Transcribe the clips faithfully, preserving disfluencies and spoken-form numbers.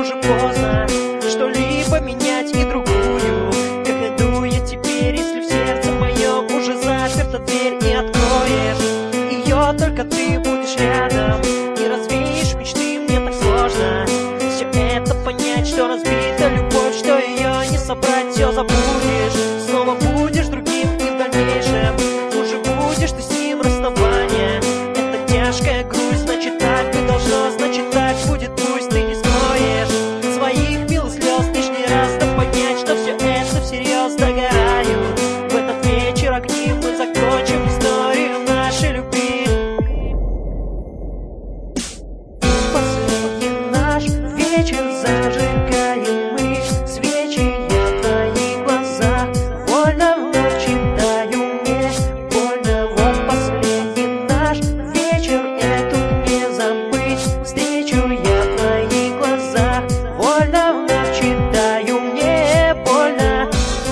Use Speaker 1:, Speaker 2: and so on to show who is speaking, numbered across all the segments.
Speaker 1: уже поздно что-либо менять и другую. Как иду я теперь, если в сердце моем уже заперта дверь, и откроешь ее только ты будешь рядом и развеешь мечты, мне так сложно все это понять, что разбита любовь, что ее не собрать, все забудешь, снова будешь другим, и в дальнейшем уже будешь ты с ним расставание. Это тяжкая грусть, значит так и должно, значит так будет, пусть ты не стоишь своих милых слез лишний раз, да понять, что все это всерьез догорают. В этот вечер огни мы закончим историю нашей любви. Последний наш вечер зажигаем мы свечи, я в твоих глазах больно вновь читаю, мне больно. Вот последний наш вечер, эту не забыть встречу, я в твоих глазах больно вновь читаю, мне больно.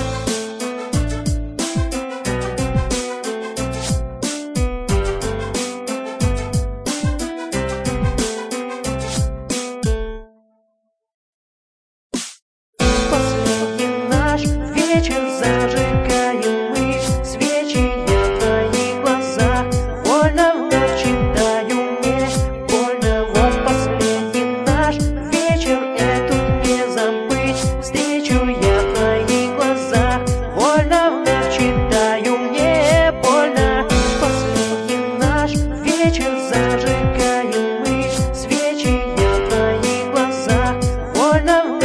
Speaker 1: Последний наш вечер зажигаем мы свечи, я в твоих глазах больно вновь читаю, мне больно. Вот последний наш вечер, эту не забыть встречу, я в твоих глазах больно вновь читаю, мне больно. Последний наш вечер зажигаем мы свечи, я в твоих глазах больно